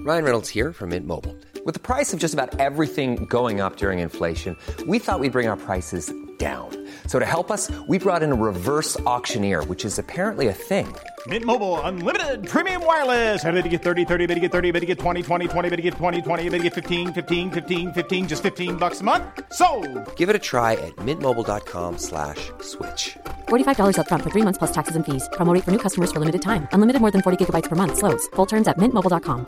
Ryan Reynolds here from Mint Mobile. With the price of just about everything going up during inflation, we thought we'd bring our prices down. So to help us, we brought in a reverse auctioneer, which is apparently a thing. Mint Mobile Unlimited Premium Wireless. How to get 30, 30, bit to get 30, bit to get 20, 20, 20, bit to get 20, 20, bit to get 15, 15, 15, 15, just $15 a month? Sold! Give it a try at mintmobile.com/switch. $45 up front for 3 months plus taxes and fees. Promo rate for new customers for limited time. Unlimited more than 40 gigabytes per month. Slows full terms at mintmobile.com.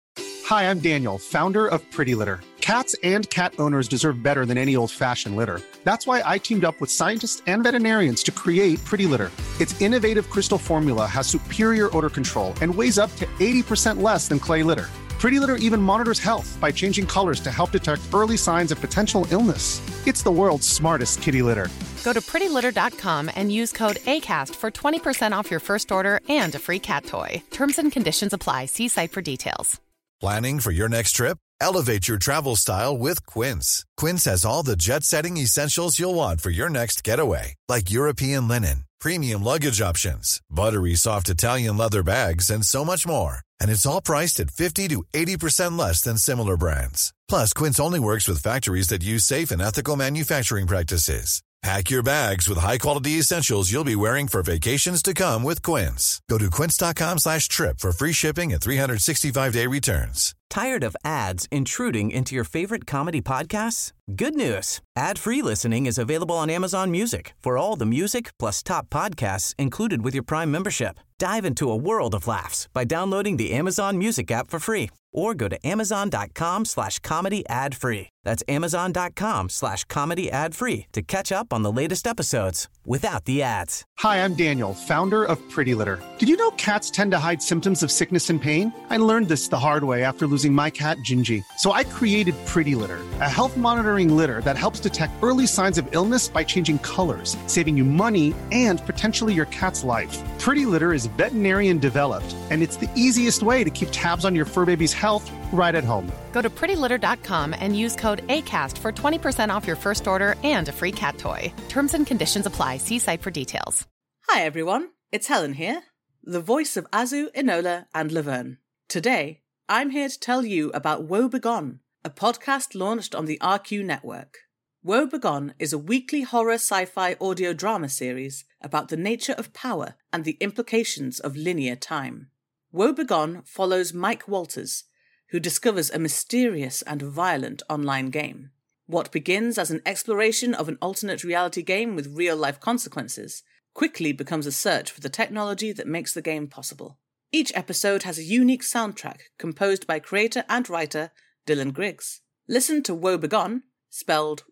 Hi, I'm Daniel, founder of Pretty Litter. Cats and cat owners deserve better than any old-fashioned litter. That's why I teamed up with scientists and veterinarians to create Pretty Litter. Its innovative crystal formula has superior odor control and weighs up to 80% less than clay litter. Pretty Litter even monitors health by changing colors to help detect early signs of potential illness. It's the world's smartest kitty litter. Go to prettylitter.com and use code ACAST for 20% off your first order and a free cat toy. Terms and conditions apply. See site for details. Planning for your next trip? Elevate your travel style with Quince. Quince has all the jet-setting essentials you'll want for your next getaway, like European linen, premium luggage options, buttery soft Italian leather bags, and so much more. And it's all priced at 50 to 80% less than similar brands. Plus, Quince only works with factories that use safe and ethical manufacturing practices. Pack your bags with high-quality essentials you'll be wearing for vacations to come with Quince. Go to quince.com/trip for free shipping and 365-day returns. Tired of ads intruding into your favorite comedy podcasts? Good news. Ad-free listening is available on Amazon Music for all the music plus top podcasts included with your Prime membership. Dive into a world of laughs by downloading the Amazon Music app for free or go to amazon.com/comedy ad-free. That's amazon.com/comedy ad-free to catch up on the latest episodes without the ads. Hi, I'm Daniel, founder of Pretty Litter. Did you know cats tend to hide symptoms of sickness and pain? I learned this the hard way after losing my cat, Gingy. So I created Pretty Litter, a health monitoring litter that helps detect early signs of illness by changing colors, saving you money and potentially your cat's life. Pretty Litter is veterinarian developed, and it's the easiest way to keep tabs on your fur baby's health right at home. Go to prettylitter.com and use code ACAST for 20% off your first order and a free cat toy. Terms and conditions apply. See site for details. Hi everyone, it's Helen here, the voice of Azu, Enola and Laverne. Today, I'm here to tell you about Woe Begone, a podcast launched on the RQ network. Woe Begone is a weekly horror sci-fi audio drama series about the nature of power and the implications of linear time. Woe Begone follows Mike Walters, who discovers a mysterious and violent online game. What begins as an exploration of an alternate reality game with real-life consequences quickly becomes a search for the technology that makes the game possible. Each episode has a unique soundtrack composed by creator and writer Dylan Griggs. Listen to Woe Begone, spelled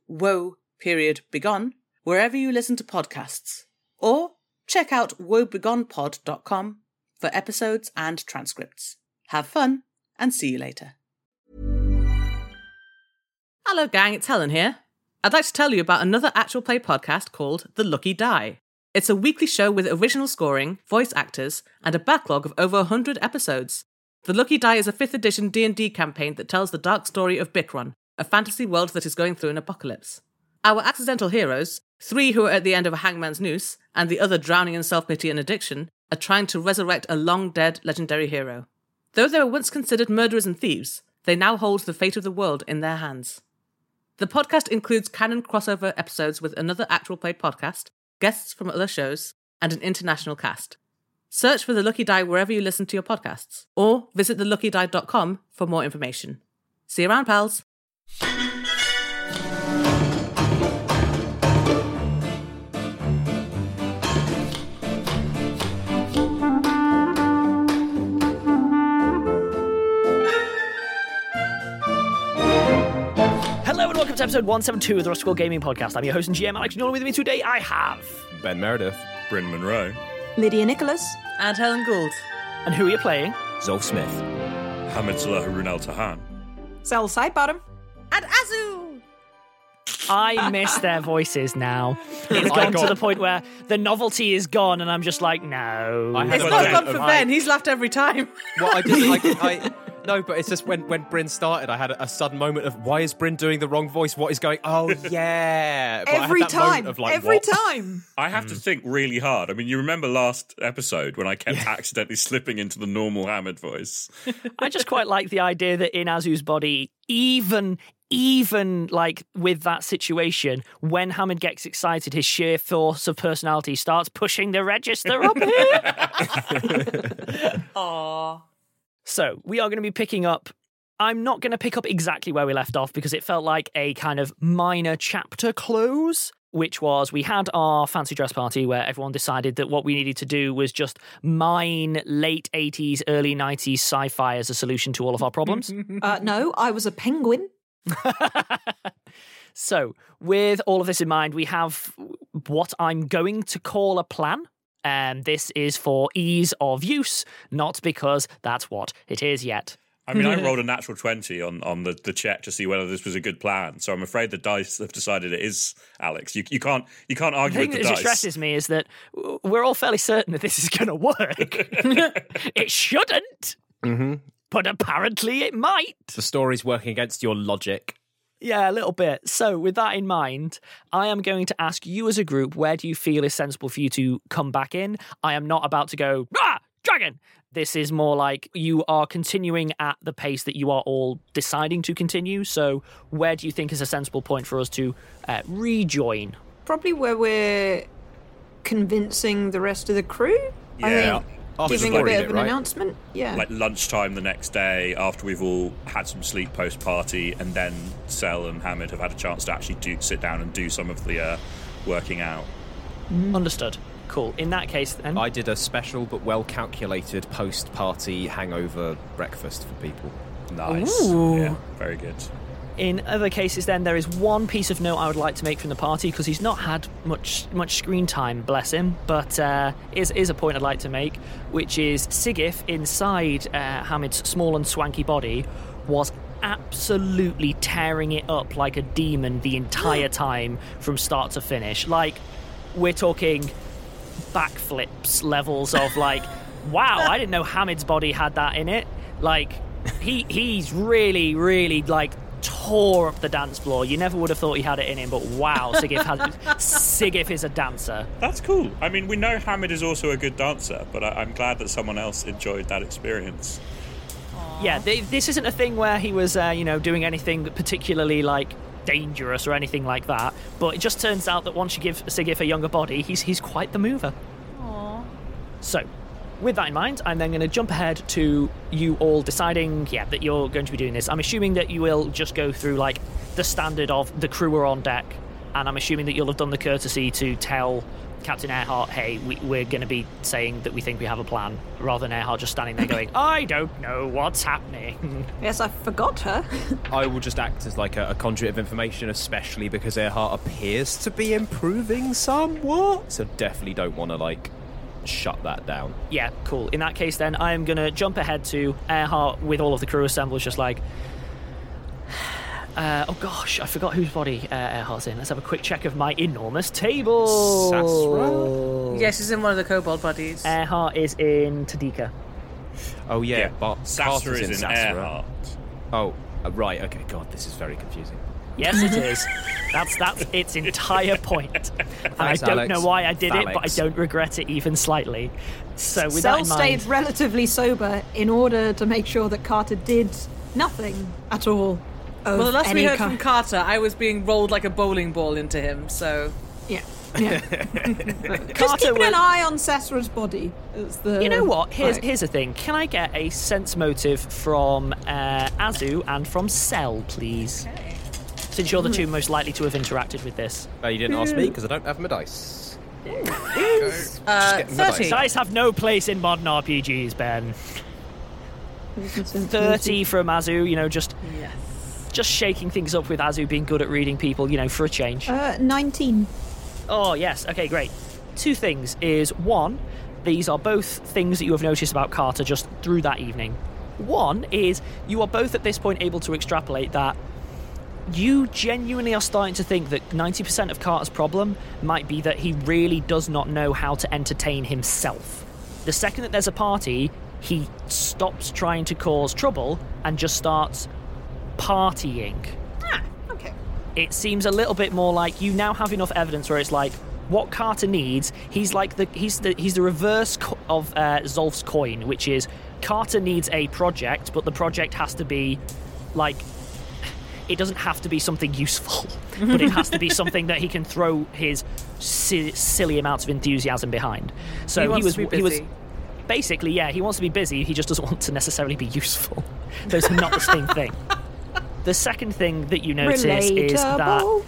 Woe.Begone, wherever you listen to podcasts. Or check out woebegonepod.com for episodes and transcripts. Have fun, and see you later. Hello gang, it's Helen here. I'd like to tell you about another actual play podcast called The Lucky Die. It's a weekly show with original scoring, voice actors, and a backlog of over 100 episodes. The Lucky Die is a 5th edition D&D campaign that tells the dark story of Bikron, a fantasy world that is going through an apocalypse. Our accidental heroes, 3 who are at the end of a hangman's noose, and the other drowning in self-pity and addiction, are trying to resurrect a long-dead legendary hero. Though they were once considered murderers and thieves, they now hold the fate of the world in their hands. The podcast includes canon crossover episodes with another actual play podcast, guests from other shows, and an international cast. Search for The Lucky Die wherever you listen to your podcasts, or visit theluckydie.com for more information. See you around, pals! Hello and welcome to episode 172 of the Rusty Quill Gaming Podcast. I'm your host and GM Alex Nolan. With me today I have Ben Meredith, Bryn Monroe, Lydia Nicholas, And Helen Gould. And who are you playing? Zolf Smith, Hamid Salah Harun Al Tahan, Sel Sidebottom, And Azu! I miss their voices now. It's gone to the point where the novelty is gone and I'm just like, no. It's not gone for Ben, he's laughed every time. Well, No, but it's just when Bryn started, I had a sudden moment of, why is Bryn doing the wrong voice? What is going... Oh, yeah. But every time. Of like, every what? time. I have to think really hard. I mean, you remember last episode when I kept accidentally slipping into the normal Hamid voice? I just quite like the idea that in Azu's body, even like with that situation, when Hamid gets excited, his sheer force of personality starts pushing the register up here. Aww. So we are going to be picking up. I'm not going to pick up exactly where we left off because it felt like a kind of minor chapter close, which was we had our fancy dress party where everyone decided that what we needed to do was just mine late 80s, early 90s sci-fi as a solution to all of our problems. No, I was a penguin. So, with all of this in mind, we have what I'm going to call a plan. This is for ease of use, not because that's what it is yet. I mean, I rolled a natural 20 on the check to see whether this was a good plan. So I'm afraid the dice have decided it is, Alex. You can't argue with the dice. The thing that stresses me is that we're all fairly certain that this is going to work. It shouldn't, but apparently it might. The story's working against your logic. Yeah, a little bit. So with that in mind, I am going to ask you as a group, where do you feel is sensible for you to come back in? I am not about to go, dragon! This is more like you are continuing at the pace that you are all deciding to continue. So where do you think is a sensible point for us to rejoin? Probably where we're convincing the rest of the crew. Yeah. Giving a bit of an announcement. Yeah. Like lunchtime the next day after we've all had some sleep post-party, and then Sel and Hamid have had a chance to actually sit down and do some of the working out. Understood. Cool. In that case, then... I did a special but well-calculated post-party hangover breakfast for people. Nice. Ooh. Yeah, very good. In other cases, then, there is one piece of note I would like to make from the party, because he's not had much screen time, bless him, but is a point I'd like to make, which is Sigif inside Hamid's small and swanky body was absolutely tearing it up like a demon the entire time from start to finish. Like, we're talking backflips levels of like, wow, I didn't know Hamid's body had that in it. Like, he's really, really, like, tore up the dance floor. You never would have thought he had it in him, but wow, Sigif is a dancer. That's cool. I mean, we know Hamid is also a good dancer, but I'm glad that someone else enjoyed that experience. Aww. Yeah, this isn't a thing where he was, doing anything particularly, like, dangerous or anything like that, but it just turns out that once you give Sigif a younger body, he's quite the mover. Aww. So, with that in mind, I'm then going to jump ahead to you all deciding, that you're going to be doing this. I'm assuming that you will just go through, like, the standard of the crew are on deck, and I'm assuming that you'll have done the courtesy to tell Captain Earhart, hey, we're going to be saying that we think we have a plan, rather than Earhart just standing there going, I don't know what's happening. Yes, I forgot her. I will just act as, like, a conduit of information, especially because Earhart appears to be improving somewhat, so definitely don't want to, like, shut that down. Yeah, cool. In that case, then, I am going to jump ahead to Earhart with all of the crew assembled, just like, oh gosh, I forgot whose body Earhart's in. Let's have a quick check of my enormous table. Sasra? Yes, he's in one of the kobold bodies. Earhart is in Tadika. Oh yeah, but Sasra is in Earhart. Oh, right, okay, God, this is very confusing. Yes, it is. That's its entire point. And Thanks, I don't Alex. know why I did it, but I Alex. don't regret it even slightly. So with Sel that in mind... stayed relatively sober in order to make sure that Carter did nothing at all. Well, the last we heard from from Carter, I was being rolled like a bowling ball into him, so... Yeah. Just keeping an eye on Sasra's body. You know what? Here's the thing. Can I get a sense motive from Azu and from Sel, please? Okay. Since you're the two most likely to have interacted with this. You didn't ask me because I don't have my dice. 30. Dice have no place in modern RPGs, Ben. 30 from Azu, just shaking things up with Azu being good at reading people, for a change. 19. Oh, yes. Okay, great. Two things is, one, these are both things that you have noticed about Carter just through that evening. One is you are both at this point able to extrapolate that you genuinely are starting to think that 90% of Carter's problem might be that he really does not know how to entertain himself. The second that there's a party, he stops trying to cause trouble and just starts partying. Okay. It seems a little bit more like you now have enough evidence where it's like what Carter needs. He's the reverse of Zolf's coin, which is Carter needs a project, but the project has to be like, it doesn't have to be something useful, but it has to be something that he can throw his silly amounts of enthusiasm behind. So he was basically, yeah, he wants to be busy. He just doesn't want to necessarily be useful. Those are not the same thing. The second thing that you notice is that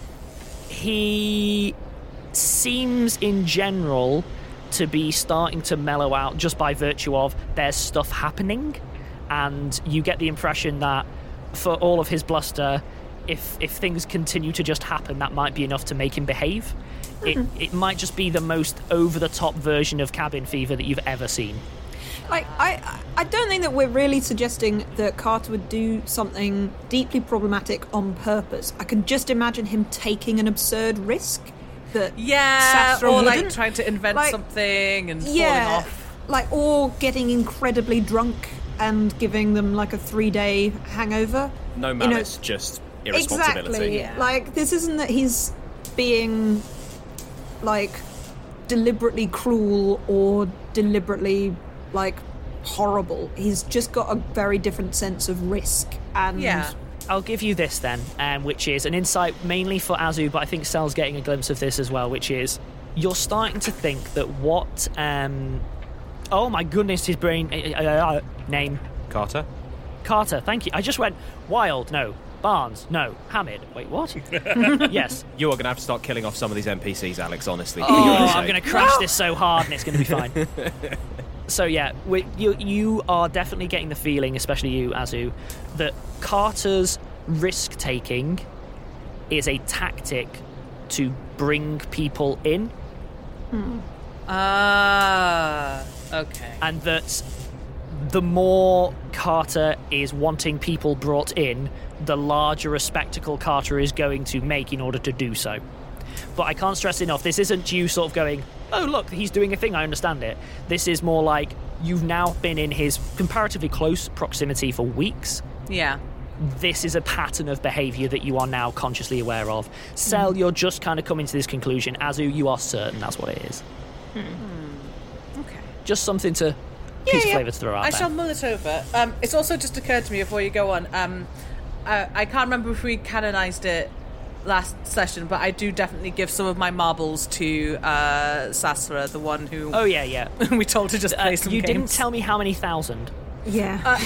he seems in general to be starting to mellow out just by virtue of there's stuff happening, and you get the impression that for all of his bluster, if things continue to just happen, that might be enough to make him behave. It might just be the most over-the-top version of cabin fever that you've ever seen. Like, I don't think that we're really suggesting that Carter would do something deeply problematic on purpose. I can just imagine him taking an absurd risk that Sasra or wouldn't. like trying to invent something and falling off. Like, or getting incredibly drunk and giving them like a 3-day hangover. No malice, just irresponsibility. Exactly. Like, this isn't that he's being like deliberately cruel or deliberately like horrible. He's just got a very different sense of risk. And I'll give you this then, which is an insight mainly for Azu, but I think Sel's getting a glimpse of this as well, which is you're starting to think that what oh my goodness, his brain name Carter, thank you. I just went Wild, no. Barnes, no. Hamid, wait, what? Yes. You are going to have to start killing off some of these NPCs, Alex, honestly. I'm going to crash this so hard and it's going to be fine. So yeah, you are definitely getting the feeling, especially you, Azu, that Carter's risk-taking is a tactic to bring people in. Okay. And that the more Carter is wanting people brought in, the larger a spectacle Carter is going to make in order to do so. But I can't stress enough, this isn't you sort of going, oh look, he's doing a thing, I understand it. This is more like you've now been in his comparatively close proximity for weeks. Yeah. This is a pattern of behaviour that you are now consciously aware of. Sel, you're just kind of coming to this conclusion. Azu, you are certain that's what it is. Okay. Just something to piece of flavour to throw out I there. shall mull it over. It's also just occurred to me before you go on. I can't remember if we canonised it last session, but I do definitely give some of my marbles to Sasra, the one who... Oh, yeah. we told to just play some you games. didn't tell me how many thousand. Yeah.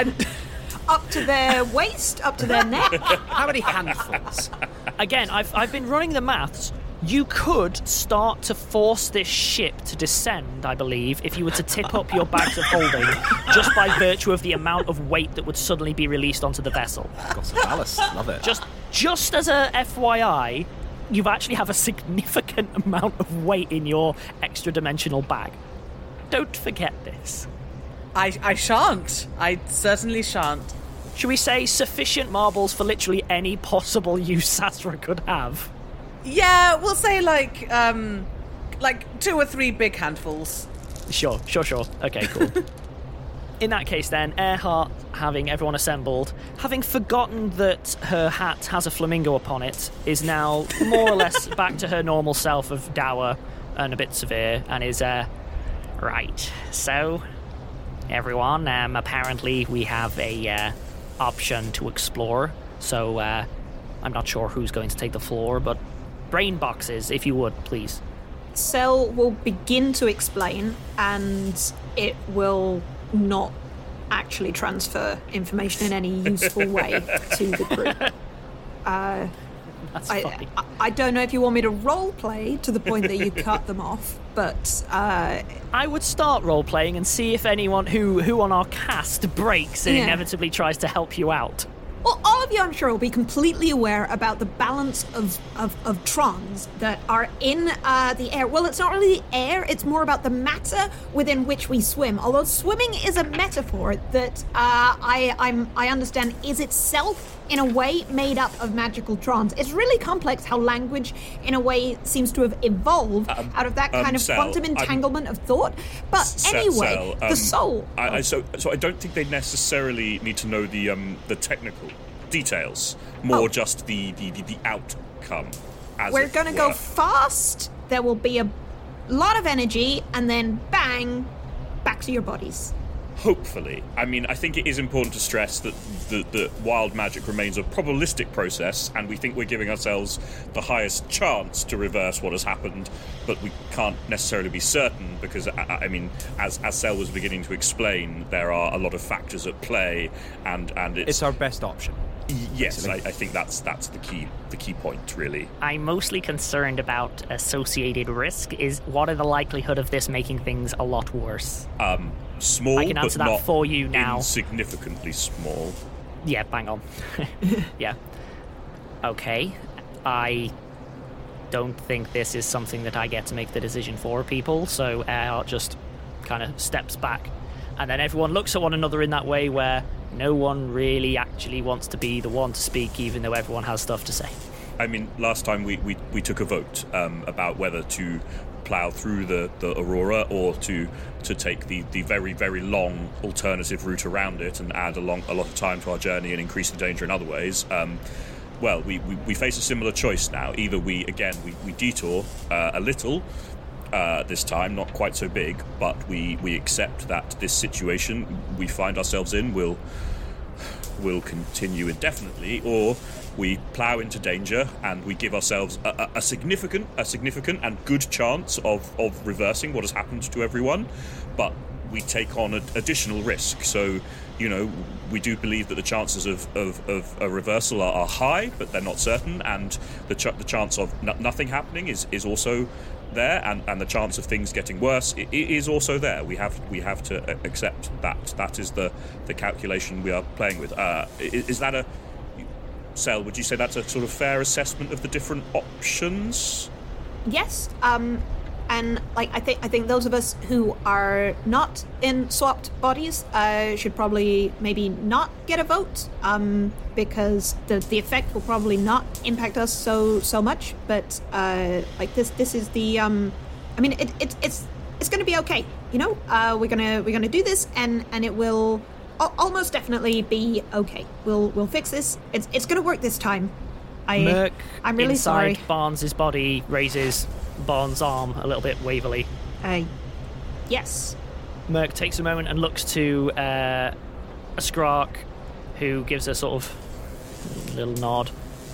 Up to their waist, up to their neck. How many handfuls? Again, I've been running the maths. You could start to force this ship to descend, I believe, if you were to tip up your bags of holding, just by virtue of the amount of weight that would suddenly be released onto the vessel. Alice, love it. Just as a FYI, you actually have a significant amount of weight in your extra-dimensional bag. Don't forget this. I shan't. I certainly shan't. Should we say sufficient marbles for literally any possible use Sasra could have? Yeah, we'll say like 2 or 3 big handfuls. Sure. Okay, cool. In that case then, Earhart, having everyone assembled, having forgotten that her hat has a flamingo upon it, is now more or less back to her normal self of dour and a bit severe, and is, right, so, everyone, apparently we have a option to explore, so I'm not sure who's going to take the floor, but brain boxes, if you would, please. Sel will begin to explain, and it will not actually transfer information in any useful way to the group. That's funny. I don't know if you want me to role play to the point that you cut them off, but I would start role playing and see if anyone who on our cast breaks and inevitably tries to help you out. Well, all of you, I'm sure, will be completely aware about the balance of trons that are in the air. Well, it's not really the air, it's more about the matter within which we swim. Although swimming is a metaphor that I understand is itself, in a way, made up of magical trons. It's really complex how language, in a way, seems to have evolved out of that kind of quantum entanglement of thought. But anyway, the soul... So I don't think they necessarily need to know the technical details, more just the outcome. We're going to go fast, there will be a lot of energy, and then bang, back to your bodies. Hopefully. I mean, I think it is important to stress that the wild magic remains a probabilistic process, and we think we're giving ourselves the highest chance to reverse what has happened, but we can't necessarily be certain because, I mean, as Sel was beginning to explain, there are a lot of factors at play, and it's our best option. Yes, I think that's the key point, really. I'm mostly concerned about associated risk. What are the likelihood of this making things a lot worse? Small, I can answer but that not for you now. Insignificantly small. Yeah, bang on. Yeah. Okay. I don't think this is something that I get to make the decision for people, so I'll just kind of steps back. And then everyone looks at one another in that way where no one really actually wants to be the one to speak, even though everyone has stuff to say. I mean, last time we took a vote about whether to plough through the Aurora or to take the very, very long alternative route around it and add a lot of time to our journey and increase the danger in other ways. Well, we face a similar choice now. Either we detour a little this time, not quite so big, but we accept that this situation we find ourselves in will continue indefinitely, or we plough into danger and we give ourselves a significant and good chance of reversing what has happened to everyone, but we take on additional risk. So, you know, we do believe that the chances of a reversal are high, but they're not certain, and the chance of nothing happening is also there, and the chance of things getting worse is also there. We have to accept that. That is the calculation we are playing with. Is that Sel, would you say that's a sort of fair assessment of the different options? Yes, and like I think those of us who are not in swapped bodies should probably maybe not get a vote, because the effect will probably not impact us so much. But like this is the I mean it's going to be okay. You know, we're gonna do this, and it will almost definitely be okay. We'll fix this. It's going to work this time. Merc, I'm really inside sorry. Barnes' body, raises Barnes' arm a little bit wavily. Yes. Merc takes a moment and looks to a Skrark, who gives a sort of little nod.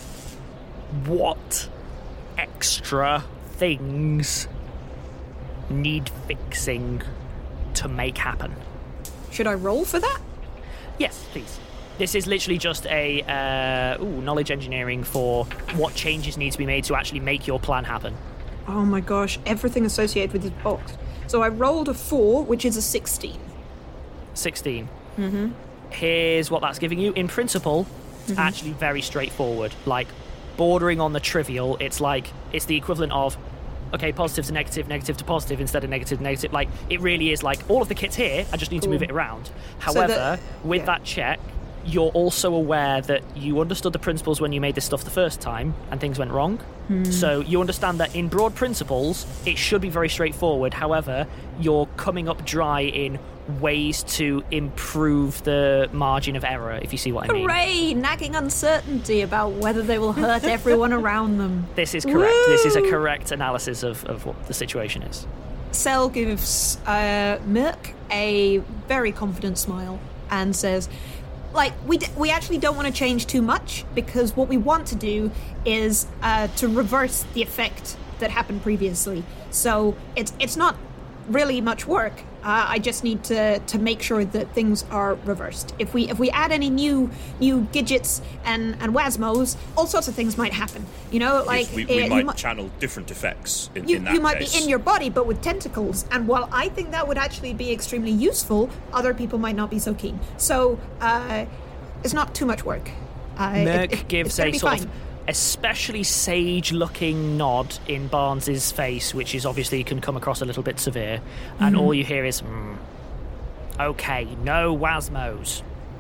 What extra things need fixing to make happen? Should I roll for that? Yes, please. This is literally just a knowledge engineering for what changes need to be made to actually make your plan happen. Oh my gosh, everything associated with this box. So I rolled a 4, which is a 16. 16. Mm-hmm. Here's what that's giving you. In principle, it's actually very straightforward. Like, bordering on the trivial, it's the equivalent of, okay, positive to negative, negative to positive instead of negative to negative. Like, it really is like, all of the kit's here, I just need to move it around. However, with that check, you're also aware that you understood the principles when you made this stuff the first time and things went wrong. So you understand that in broad principles, it should be very straightforward. However, you're coming up dry in ways to improve the margin of error, if you see what I mean. Hooray! Nagging uncertainty about whether they will hurt everyone around them. This is correct. Woo! This is a correct analysis of what the situation is. Sel gives Merc a very confident smile and says, like, we actually don't want to change too much, because what we want to do is to reverse the effect that happened previously. So it's not really much work. I just need to make sure that things are reversed. If we add any new gadgets and wasmos, all sorts of things might happen. You know, like yes, we might channel different effects in that you might case. be in your body, but with tentacles. And while I think that would actually be extremely useful, other people might not be so keen. So it's not too much work. Merc gives a sort fine. of especially sage-looking nod in Barnes's face, which is obviously can come across a little bit severe, and all you hear is, okay, no Wasmos.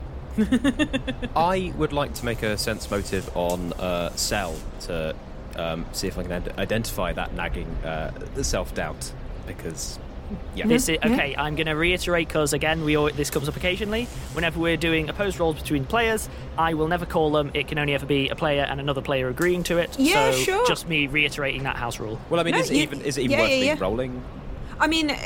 I would like to make a sense motive on Cell to see if I can identify that nagging self-doubt, because... Yeah. Okay, I'm going to reiterate, because again, this comes up occasionally. Whenever we're doing opposed roles between players, I will never call them. It can only ever be a player and another player agreeing to it. Yeah, so sure. Just me reiterating that house rule. Well, I mean, is it even worth me rolling? I mean,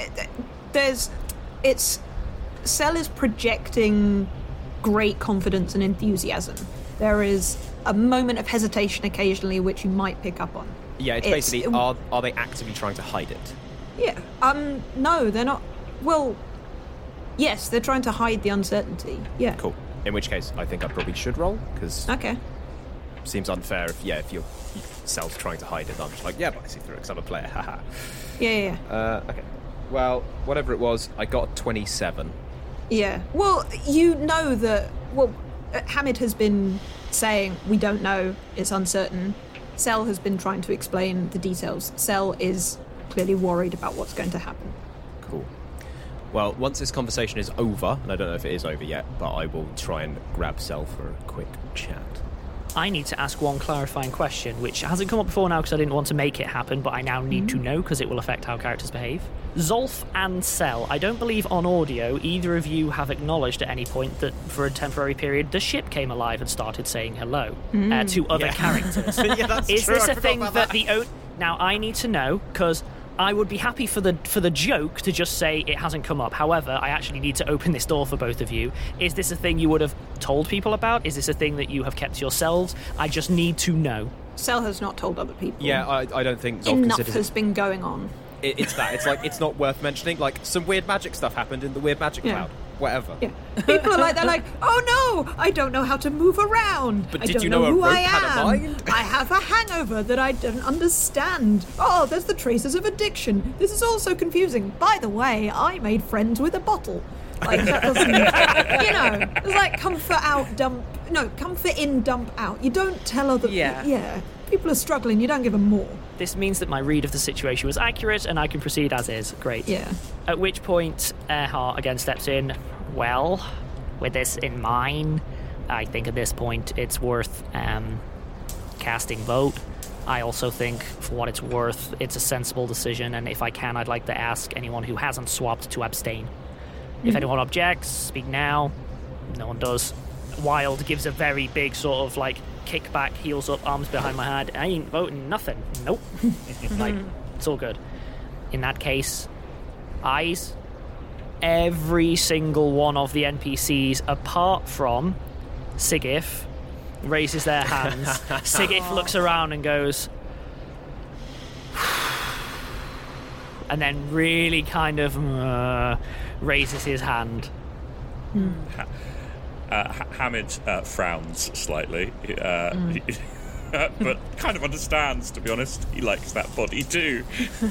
Cell is projecting great confidence and enthusiasm. There is a moment of hesitation occasionally, which you might pick up on. Yeah, it's basically, are they actively trying to hide it? Yeah. No, they're not. Well, yes, they're trying to hide the uncertainty. Yeah. Cool. In which case, I think I probably should roll, because... Okay. Seems unfair if your Cell's trying to hide it. I'm just like, yeah, but I see through it because I'm a player. Haha. Yeah. Okay. Well, whatever it was, I got 27. Yeah. Well, you know that... Well, Hamid has been saying, we don't know, it's uncertain. Cell has been trying to explain the details. Cell is clearly worried about what's going to happen. Cool. Well, once this conversation is over, and I don't know if it is over yet, but I will try and grab Cell for a quick chat. I need to ask one clarifying question, which hasn't come up before now because I didn't want to make it happen, but I now need to know because it will affect how characters behave. Zolf and Cell, I don't believe on audio either of you have acknowledged at any point that for a temporary period the ship came alive and started saying hello to other characters. Yeah, that's Is true. this I a forgot thing about that that. Now I need to know, because I would be happy for the joke to just say it hasn't come up. However, I actually need to open this door for both of you. Is this a thing you would have told people about? Is this a thing that you have kept to yourselves? I just need to know. Cell has not told other people. Yeah, I don't think Zolf Enough considers has been going on. It's that. It's like, it's not worth mentioning. Like, some weird magic stuff happened in the weird magic cloud. Whatever. Yeah. People are like, they're like, oh no, I don't know how to move around. But I did don't you know know a who rope I had a am. mind? I have a hangover that I don't understand. Oh, there's the traces of addiction. This is all so confusing. By the way, I made friends with a bottle. Like, that doesn't, it's like comfort out, dump. No, comfort in, dump out. You don't tell other people. Yeah. People are struggling, you don't give them more. This means that my read of the situation was accurate and I can proceed as is. Great. Yeah. At which point, Earhart again steps in. Well, with this in mind, I think at this point it's worth casting vote. I also think, for what it's worth, it's a sensible decision, and if I can, I'd like to ask anyone who hasn't swapped to abstain. If anyone objects, speak now. No one does. Wild gives a very big sort of like kick back, heels up, arms behind my head. I ain't voting nothing. Nope. Like, it's all good. In that case, eyes. Every single one of the NPCs, apart from Sigif, raises their hands. Sigif looks around and goes, and then really kind of raises his hand. Hamid frowns slightly, but kind of understands, to be honest. He likes that body too.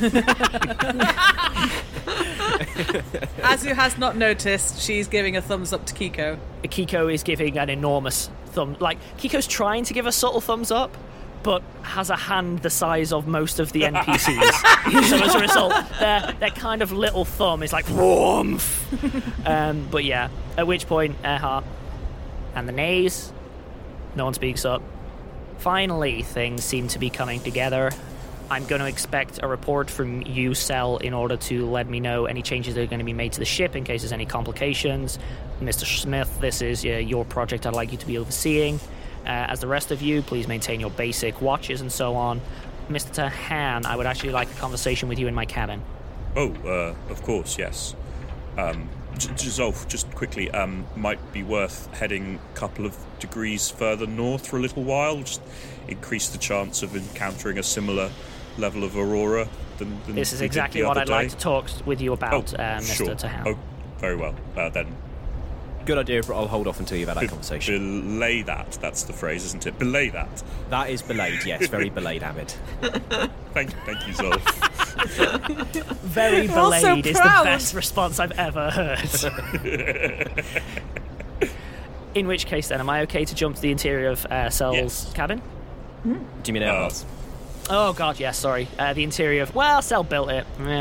Azu has not noticed, she's giving a thumbs up to Kiko. Kiko is giving an enormous thumb. Like, Kiko's trying to give a subtle thumbs up, but has a hand the size of most of the NPCs. So as a result, their kind of little thumb is like, whoomph. But yeah, at which point, Earhart and the nays, no one speaks up. Finally, things seem to be coming together. I'm going to expect a report from you, Cell, in order to let me know any changes that are going to be made to the ship in case there's any complications. Mr. Smith, this is your project I'd like you to be overseeing. As the rest of you, please maintain your basic watches and so on. Mr. Tahan, I would actually like a conversation with you in my cabin. Oh, of course, yes. Zolf, just quickly, might be worth heading a couple of degrees further north for a little while. Just increase the chance of encountering a similar level of aurora than this is we exactly did the what other I'd day. like to talk with you about, Mr. Sure. Tahan. Oh, very well. Then. Good idea, but I'll hold off until you've had that conversation. Belay that. That's the phrase, isn't it? Belay that. That is belayed, yes. Very belayed, Hamid. Thank you, Zolf. Very You're all so belayed is the proud. best response I've ever heard. In which case, then, am I okay to jump to the interior of Sel's cabin? Do you mean airhouse? Oh, God, yes, sorry. The interior of... Well, Sel built it. Yeah.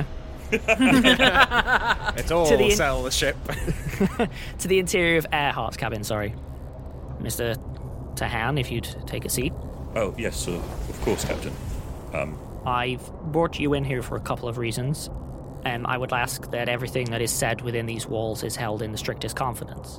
It's all Sel, the ship. To the interior of Earhart's cabin, sorry. Mr. Tahan, if you'd take a seat. Oh, yes, of course, Captain. I've brought you in here for a couple of reasons. I would ask that everything that is said within these walls is held in the strictest confidence.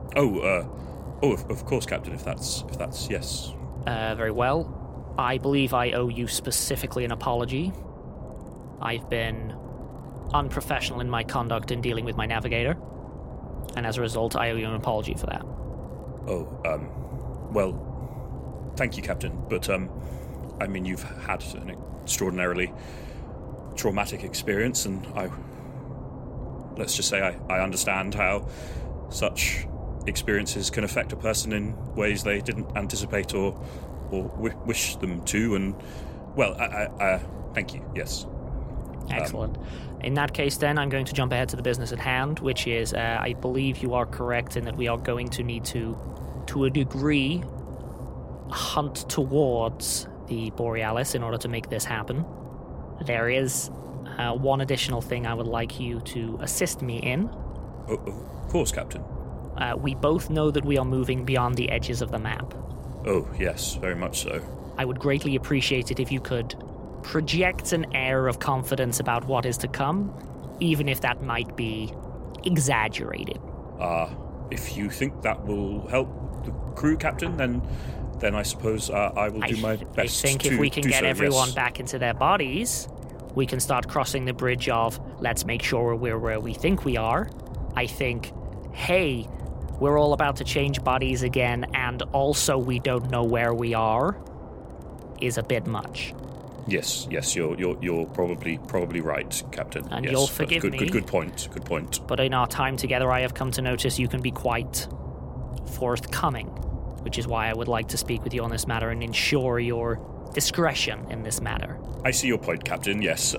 Of course, Captain, if that's yes. Very well. I believe I owe you specifically an apology. I've been unprofessional in my conduct in dealing with my navigator, and as a result, I owe you an apology for that. Well, thank you, Captain, but, I mean, you've had an extraordinarily traumatic experience, and let's just say I understand how such experiences can affect a person in ways they didn't anticipate or wish them to, and, well, I thank you, yes. Excellent. In that case, then, I'm going to jump ahead to the business at hand, which is, I believe you are correct in that we are going to need to a degree, hunt towards the Borealis in order to make this happen. There is one additional thing I would like you to assist me in. Of course, Captain. We both know that we are moving beyond the edges of the map. Oh, yes, very much so. I would greatly appreciate it if you could project an air of confidence about what is to come, even if that might be exaggerated. If you think that will help the crew, Captain, then I suppose I will do my best. I think if we can get everyone back into their bodies, we can start crossing the bridge of, let's make sure we're where we think we are. I think, hey, we're all about to change bodies again, and also we don't know where we are, is a bit much. Yes, you're probably right, Captain. And yes, you'll forgive me. Good point. But in our time together, I have come to notice you can be quite forthcoming, which is why I would like to speak with you on this matter and ensure your discretion in this matter. I see your point, Captain. Yes,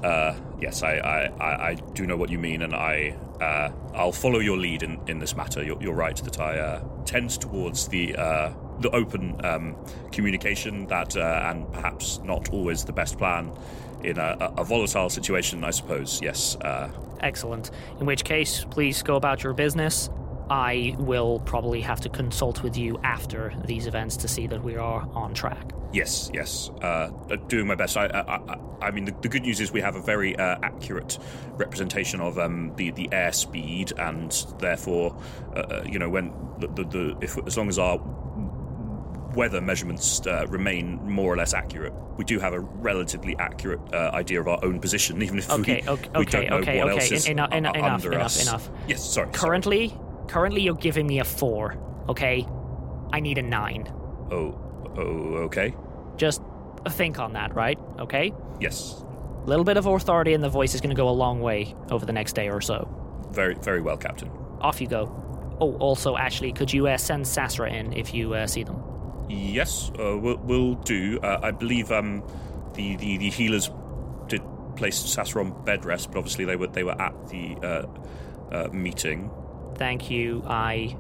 I do know what you mean, and I'll follow your lead in this matter. You're right that I tend towards the open communication that, and perhaps not always the best plan in a volatile situation, I suppose. Yes. Excellent. In which case, please go about your business. I will probably have to consult with you after these events to see that we are on track. Yes. Doing my best. I mean, the good news is we have a very accurate representation of the airspeed, and therefore, when as long as our weather measurements remain more or less accurate, we do have a relatively accurate idea of our own position, even if we don't know what else is under us. Enough. Yes, sorry. Currently, you're giving me a 4, okay? I need a 9. Oh, okay. Just think on that, right? Okay? Yes. A little bit of authority in the voice is going to go a long way over the next day or so. Very, very well, Captain. Off you go. Oh, also, Ashley, could you send Sasra in if you see them? Yes, we'll do. I believe the healers did place Sasra on bed rest, but obviously they were at the meeting. Thank you. I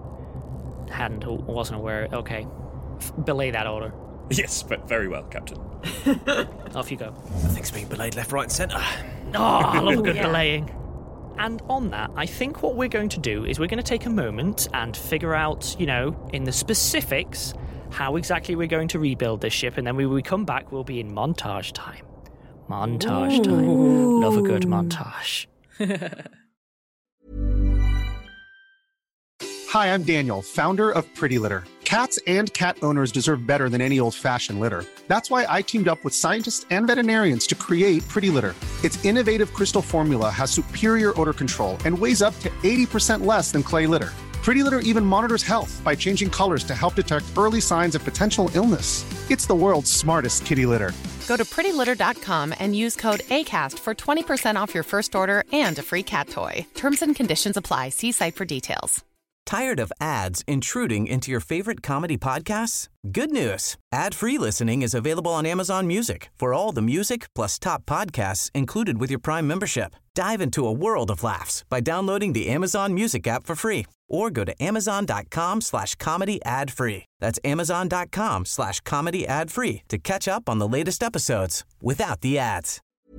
wasn't aware. Okay. Belay that order. Yes, but very well, Captain. Off you go. Things being belayed left, right, and centre. Oh, I love a good belaying. And on that, I think what we're going to do is we're going to take a moment and figure out, in the specifics, how exactly we're going to rebuild this ship, and then when we come back, we'll be in montage time. Montage time. Love a good montage. Hi, I'm Daniel, founder of Pretty Litter. Cats and cat owners deserve better than any old-fashioned litter. That's why I teamed up with scientists and veterinarians to create Pretty Litter. Its innovative crystal formula has superior odor control and weighs up to 80% less than clay litter. Pretty Litter even monitors health by changing colors to help detect early signs of potential illness. It's the world's smartest kitty litter. Go to prettylitter.com and use code ACAST for 20% off your first order and a free cat toy. Terms and conditions apply. See site for details. Tired of ads intruding into your favorite comedy podcasts? Good news. Ad-free listening is available on Amazon Music for all the music plus top podcasts included with your Prime membership. Dive into a world of laughs by downloading the Amazon Music app for free or go to amazon.com/comedy ad free. That's amazon.com/comedy ad free to catch up on the latest episodes without the ads.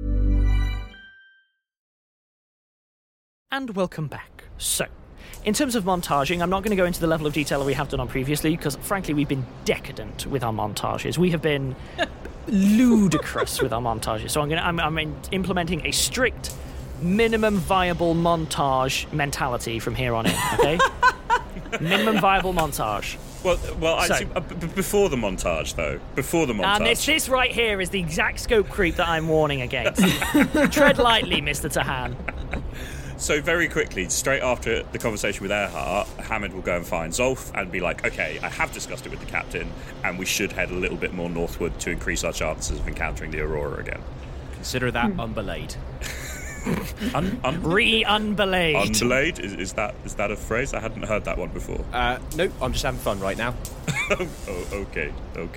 And welcome back. So, in terms of montaging, I'm not going to go into the level of detail that we have done on previously, because frankly we've been decadent with our montages. We have been ludicrous with our montages. So I'm implementing a strict minimum viable montage mentality from here on in, okay? Minimum viable montage. Well, before the montage, though. Before the montage. And this right here is the exact scope creep that I'm warning against. Tread lightly, Mr. Tahan. So very quickly, straight after the conversation with Earhart, Hamid will go and find Zolf and be like, okay, I have discussed it with the captain, and we should head a little bit more northward to increase our chances of encountering the Aurora again. Consider that unbelayed. Re-unbelayed. Unbelayed? Is that a phrase? I hadn't heard that one before. Nope, I'm just having fun right now. Okay.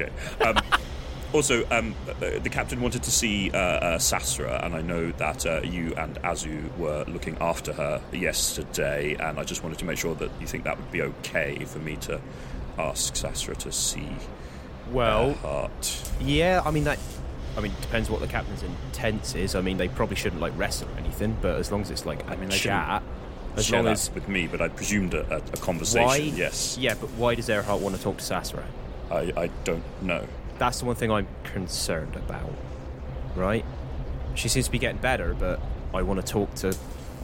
Also, the captain wanted to see Sasra, and I know that you and Azu were looking after her yesterday, and I just wanted to make sure that you think that would be okay for me to ask Sasra to see Earhart. Yeah, I mean, depends what the captain's intent is. I mean, they probably shouldn't, wrestle or anything, but as long as it's, a chat... As long as with me, but I presumed a conversation, why? Yes. Yeah, but why does Earhart want to talk to Sasra? I don't know. That's the one thing I'm concerned about, right? She seems to be getting better, but I want to talk to,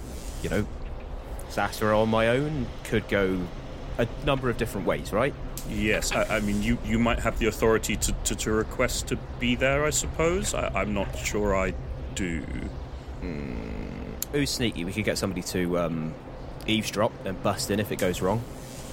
Sasra on my own. Could go a number of different ways, right? Yes, I mean, you might have the authority to request to be there, I suppose. I'm not sure I do. Who's sneaky? We could get somebody to eavesdrop, then bust in if it goes wrong.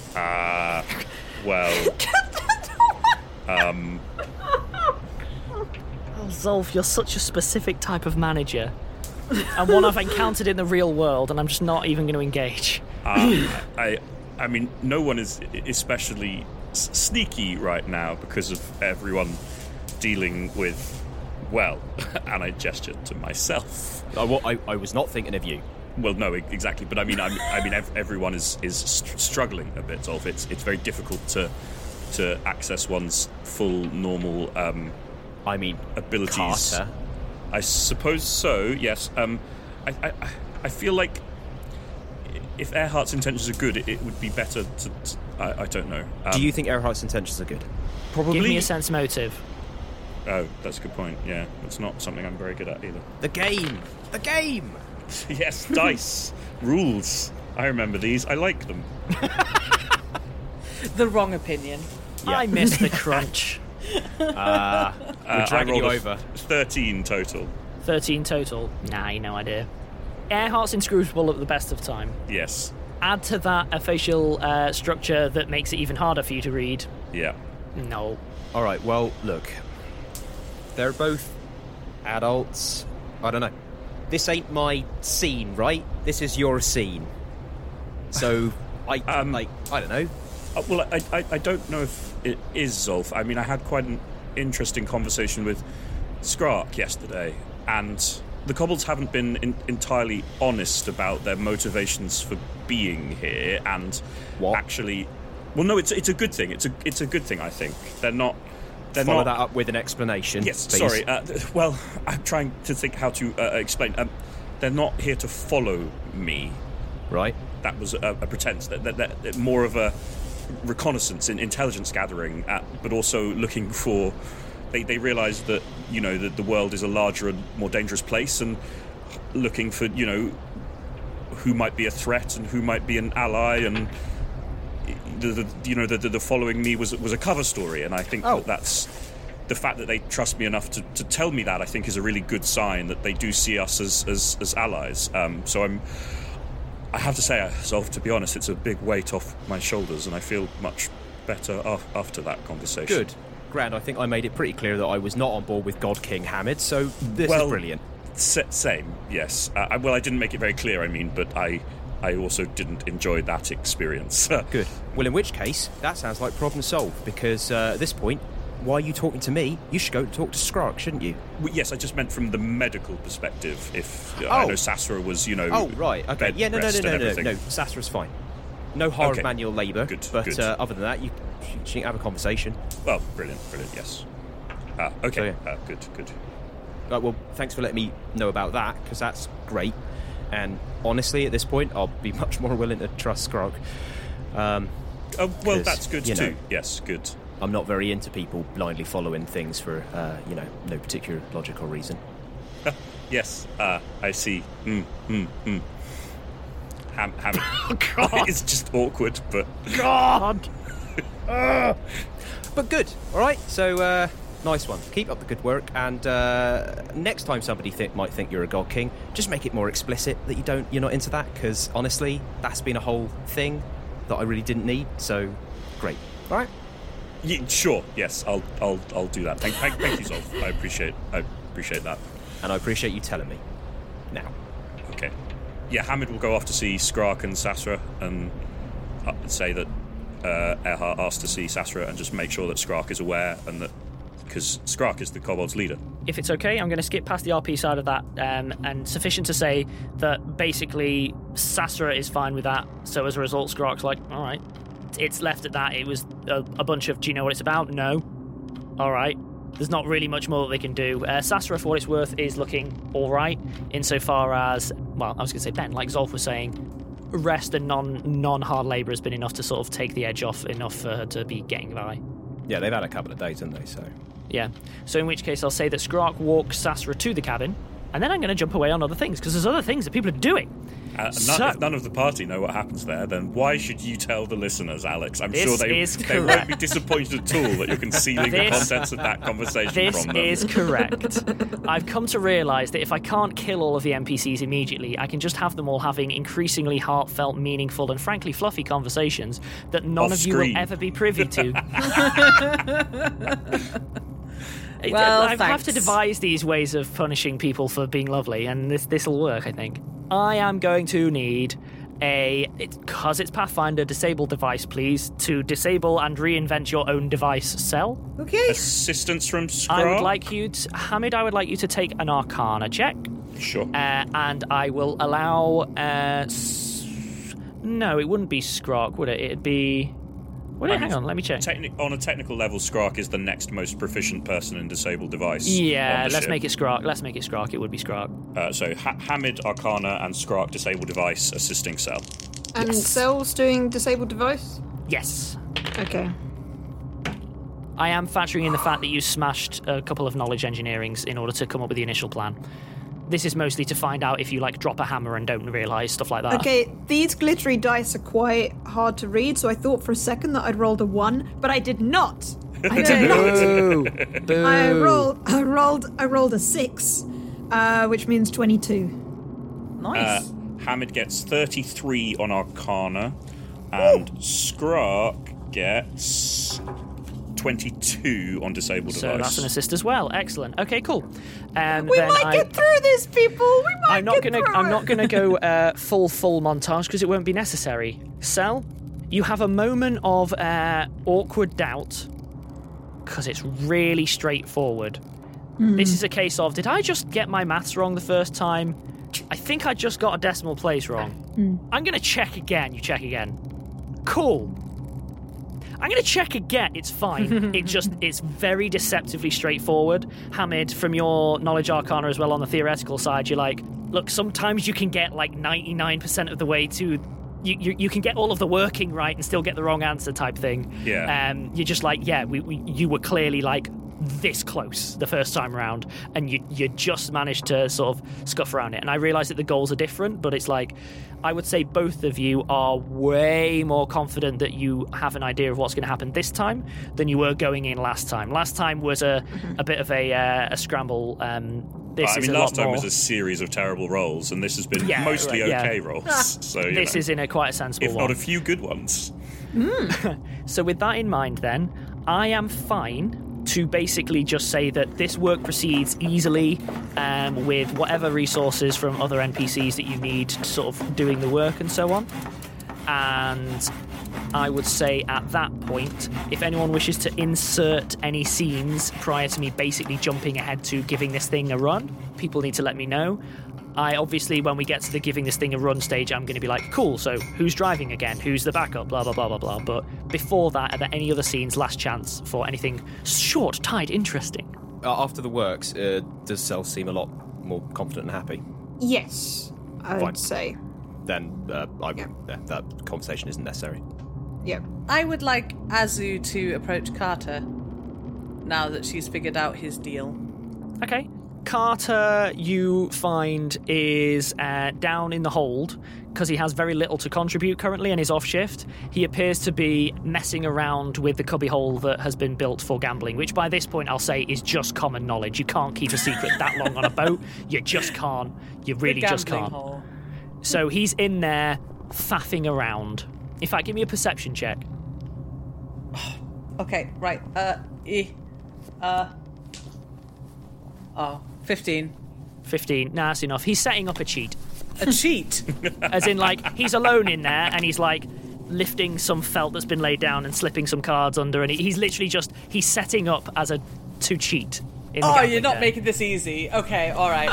Oh, Zolf, you're such a specific type of manager. And one I've encountered in the real world, and I'm just not even going to engage. I mean, no one is especially sneaky right now because of everyone dealing with, and I gestured to myself. I was not thinking of you. Well, no, exactly. But I mean, everyone is struggling a bit. Zolf. It's very difficult to access one's full normal abilities. Carter. I suppose so. Yes. I feel like if Earhart's intentions are good, it would be better to I don't know. Do you think Earhart's intentions are good? Probably. Give me a sense motive. Oh, that's a good point. Yeah, it's not something I'm very good at either. The game. Yes, dice rules. I remember these. I like them. The wrong opinion. Yeah. I miss the crunch. We're dragging you over. 13 total. 13 total? Nah, no idea. Earhart's inscrutable at the best of time. Yes. Add to that a facial structure that makes it even harder for you to read. Yeah. No. All right, well, look. They're both adults. I don't know. This ain't my scene, right? This is your scene. So, I don't know. Well, I don't know if it is, Zolf. I mean, I had quite an interesting conversation with Skrark yesterday, and the kobolds haven't been entirely honest about their motivations for being here, and actually... Well, no, it's a good thing. It's a good thing, I think. They're not... Follow that up with an explanation, yes, please. Sorry. I'm trying to think how to explain. They're not here to follow me. Right. That was a pretense. They're more of a reconnaissance in intelligence gathering, but also looking for... They realise that, that the world is a larger and more dangerous place, and looking for, who might be a threat and who might be an ally, and... The following me was a cover story, and I think that's the fact that they trust me enough to tell me that. I think is a really good sign that they do see us as allies. So I have to say, Zolf, to be honest, it's a big weight off my shoulders, and I feel much better after that conversation. Good, grand. I think I made it pretty clear that I was not on board with God King Hamid, so this is brilliant. Same, yes. I didn't make it very clear. but I also didn't enjoy that experience. Good. Well, in which case, that sounds like problem solved, because at this point, why are you talking to me? You should go talk to Skrark, shouldn't you? Well, yes, I just meant from the medical perspective. If I know Sasra was, Oh, right, okay. Yeah, no. Sasra's fine. No hard Okay. manual labour. Good, But good. Other than that, you can have a conversation. Well, brilliant, yes. Okay, So, good. Right, well, thanks for letting me know about that, because that's great. And honestly, at this point, I'll be much more willing to trust Skrog. Well, that's good you too. know, Yes, good. I'm not very into people blindly following things for, no particular logical reason. Yes, I see. Hamid. Oh, God. It's just awkward, but... God! But good, all right? So, nice one. Keep up the good work, and next time somebody might think you're a God King, just make it more explicit that you're not into that, because honestly, that's been a whole thing that I really didn't need, so great. All right? Yeah, sure, yes, I'll do that. Thank you, Zolf. I appreciate that. And I appreciate you telling me. Now. Okay. Yeah, Hamid will go off to see Skrak and Sasra and say that Erhard asked to see Sasra and just make sure that Skrak is aware, and that because Skrak is the kobold's leader. If it's okay, I'm going to skip past the RP side of that, and sufficient to say that basically Sasra is fine with that, so as a result Skrak's like, alright. It's left at that. It was a bunch of, do you know what it's about? No. Alright. There's not really much more that they can do. Sasra, for what it's worth, is looking alright, insofar as, well, I was going to say, Ben, like Zolf was saying, rest and non-hard labour has been enough to sort of take the edge off, enough for her to be getting by. Yeah, they've had a couple of days, haven't they, so... Yeah. So in which case I'll say that Skrak walks Sasra to the cabin, and then I'm going to jump away on other things, because there's other things that people are doing. If none of the party know what happens there, then why should you tell the listeners, Alex? I'm This sure they is won't be disappointed at all that you're concealing the contents of that conversation This from them. is correct. I've come to realise that if I can't kill all of the NPCs immediately, I can just have them all having increasingly heartfelt, meaningful, and frankly fluffy conversations that none of you will ever be privy to. Well, I have thanks. to devise these ways of punishing people for being lovely, and this will work, I think. I am going to need because it's Pathfinder, disable device, please, to disable and reinvent your own device cell. Okay. Assistance from Skrak? I would like you to, Hamid, I would like you to take an Arcana check. Sure. And I will allow... no, it wouldn't be Skrak, would it? It'd be... Hang on, let me check. On a technical level, Skrak is the next most proficient person in disable device. Yeah, on the let's ship. make it Skrak. It would be Skrak. So Hamid, Arcana, and Skrak disable device, assisting cell. And Cell's doing disabled device? Yes. Okay. I am factoring in the fact that you smashed a couple of knowledge engineerings in order to come up with the initial plan. This is mostly to find out if you, drop a hammer and don't realise, stuff like that. Okay, these glittery dice are quite hard to read, so I thought for a second that I'd rolled a 1, but I did not. I did not. Boo. I rolled a 6, which means 22. Nice. Hamid gets 33 on Arcana, and Skrak gets 22 on disable So device. that's an assist as well. Excellent. Okay, cool. We might get through this, people. We might I'm not gonna go full montage because it won't be necessary. Cell, you have a moment of awkward doubt because it's really straightforward. This is a case of, did I just get my maths wrong the first time? I think I just got a decimal place wrong. I'm gonna check again. You check again. Cool. I'm going to check again. It's fine. It's very deceptively straightforward. Hamid, from your knowledge arcana as well on the theoretical side, you're like, look, sometimes you can get 99% of the way to... You can get all of the working right and still get the wrong answer type thing. Yeah. You're just like, you were clearly this close the first time around, and you just managed to sort of scuff around it. And I realise that the goals are different, but it's I would say both of you are way more confident that you have an idea of what's going to happen this time than you were going in last time. Last time was a bit of a scramble. Last time was a series of terrible rolls, and this has been mostly okay rolls. So this is in a quite a sensible if one. not a few good ones. So with that in mind, then, I am fine to basically just say that this work proceeds easily with whatever resources from other NPCs that you need sort of doing the work and so on. And I would say at that point, if anyone wishes to insert any scenes prior to me basically jumping ahead to giving this thing a run, people need to let me know. I obviously, when we get to the giving this thing a run stage, I'm going to be like, cool, so who's driving again? Who's the backup? Blah, blah, blah, blah, blah. But before that, are there any other scenes, last chance, for anything short, tight, interesting? After the works, does Cell seem a lot more confident and happy? Yes, I would say. Then that conversation isn't necessary. Yeah. I would like Azu to approach Carter now that she's figured out his deal. Okay. Carter, you find, is down in the hold because he has very little to contribute currently and is off shift. He appears to be messing around with the cubbyhole that has been built for gambling, which by this point I'll say is just common knowledge. You can't keep a secret that long on a boat. You just can't. You really just can't. Hole. So he's in there faffing around. In fact, give me a perception check. Okay, right. 15. 15. Nah, that's enough. He's setting up a cheat. A cheat? As in, like, he's alone in there and he's, like, lifting some felt that's been laid down and slipping some cards under, and he's literally just, he's setting up to cheat. You're not making this easy. Okay, all right.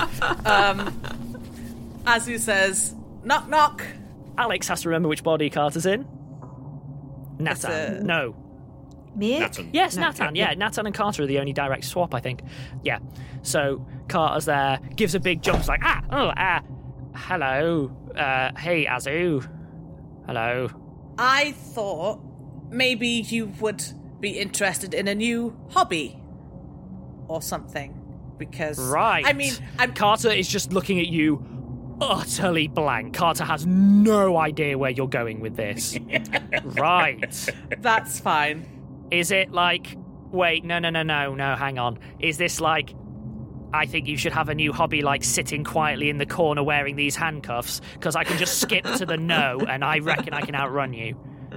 Azu says, knock, knock. Alex has to remember which body Carter's in. Nathan. No. Me? Nathan. Yes, Nathan. Yeah, Nathan and Carter are the only direct swap, I think. Yeah. So Carter's there, gives a big jump. He's like, hello. Hey, Azu. Hello. I thought maybe you would be interested in a new hobby or something. Because... Right. I mean... Carter is just looking at you utterly blank. Carter has no idea where you're going with this. Right. That's fine. Is it like... Wait, no, hang on. Is this like... I think you should have a new hobby, like sitting quietly in the corner wearing these handcuffs, because I can just skip to the no, and I reckon I can outrun you.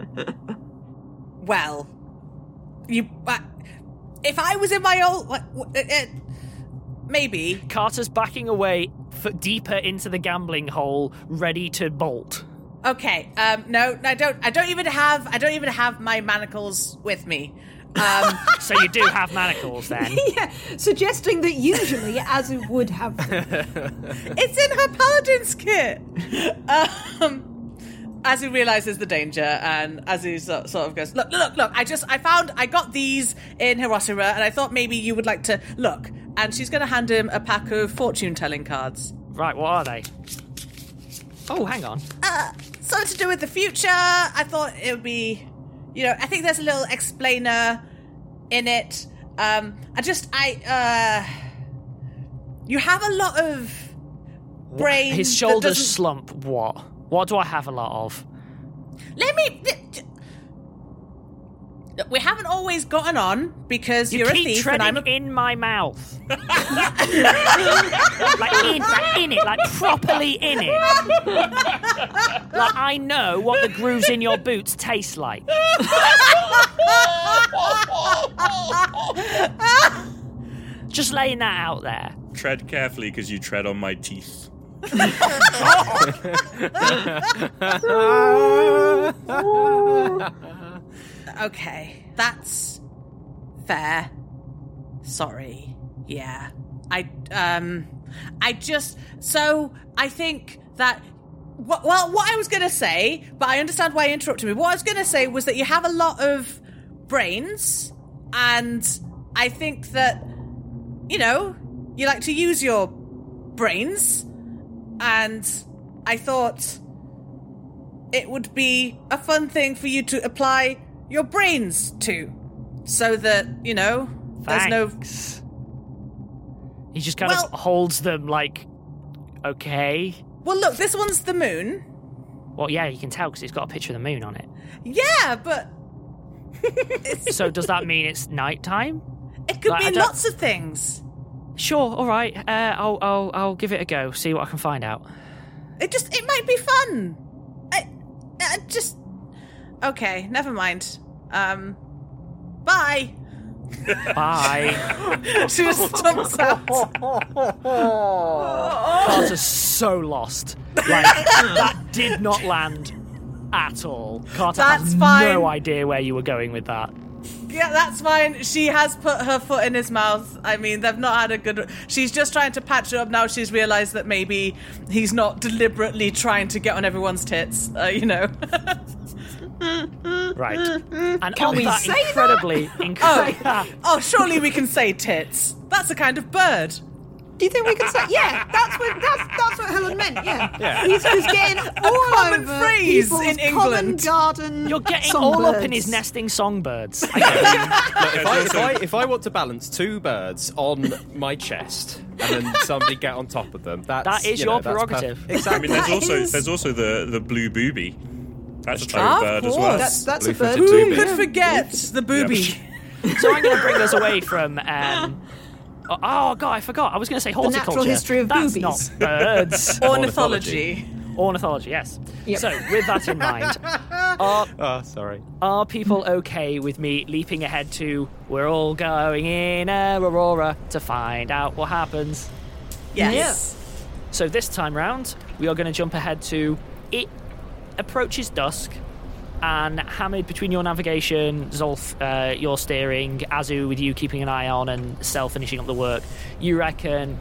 Well, if I was in my old... maybe. Carter's backing away deeper into the gambling hole, ready to bolt. Okay. No, I don't even have my manacles with me. So you do have manacles then? Yeah, suggesting that usually Azu would have them. It's in her paladin's kit. Azu realizes the danger, and Azu sort of goes, look, I got these in Hiroshima, and I thought maybe you would like to look. And she's going to hand him a pack of fortune-telling cards. Right, what are they? Oh, hang on. Something to do with the future. I thought it would be... I think there's a little explainer in it. You have a lot of brain. His shoulders slump. What? What do I have a lot of? We haven't always gotten on because you're a thief. You keep treading and I'm in my mouth. like in it, like properly in it. Like I know what the grooves in your boots taste like. Just laying that out there. Tread carefully because you tread on my teeth. Okay, that's fair. Sorry. Yeah. I think that what I was going to say, but I understand why you interrupted me. What I was going to say was that you have a lot of brains, and I think that, you like to use your brains, and I thought it would be a fun thing for you to apply your brains to, so that, there's no... He just kind of holds them like, okay. Well, look, this one's the moon. Well, yeah, you can tell because it's got a picture of the moon on it. Yeah, but... So does that mean it's nighttime? It could be lots of things. Sure, all right. I'll give it a go. See what I can find out. It might be fun. Okay, never mind. Bye. Bye. She just stomps out. Carter's so lost. Like, that did not land at all. Carter That's has fine. no idea where you were going with that. Yeah, that's fine. She has put her foot in his mouth. I mean, they've not had a good... She's just trying to patch it up now. She's realised that maybe he's not deliberately trying to get on everyone's tits, you know. Right. And Can on we that say incredibly... Oh, surely we can say tits. That's a kind of bird. Do you think we can say? Yeah, that's what Helen meant. Yeah. He's getting all common over phrase people's in common England. garden. You're getting songbirds. all up in his nesting songbirds. If I want to balance two birds on my chest and then somebody get on top of them, That is your prerogative. Exactly. I mean, there's also the blue booby. That's a type Ah, of bird as of well. course. That's a bird. Who could forget the booby? So I'm going to bring us away from... oh, God, I forgot. I was going to say horticulture. natural history of That's boobies. not birds. Ornithology. Ornithology, yes. Yep. So, with that in mind, are people okay with me leaping ahead to we're all going in Aurora to find out what happens? Yes. So this time round, we are going to jump ahead to it approaches dusk, and Hamid, between your navigation, Zolf, your steering, Azu with you keeping an eye on, and Sel finishing up the work, you reckon...